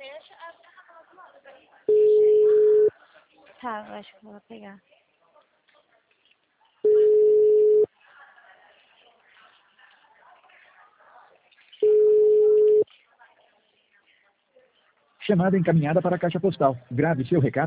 Tá, eu acho que eu vou pegar. Chamada encaminhada para a caixa postal. Grave seu recado.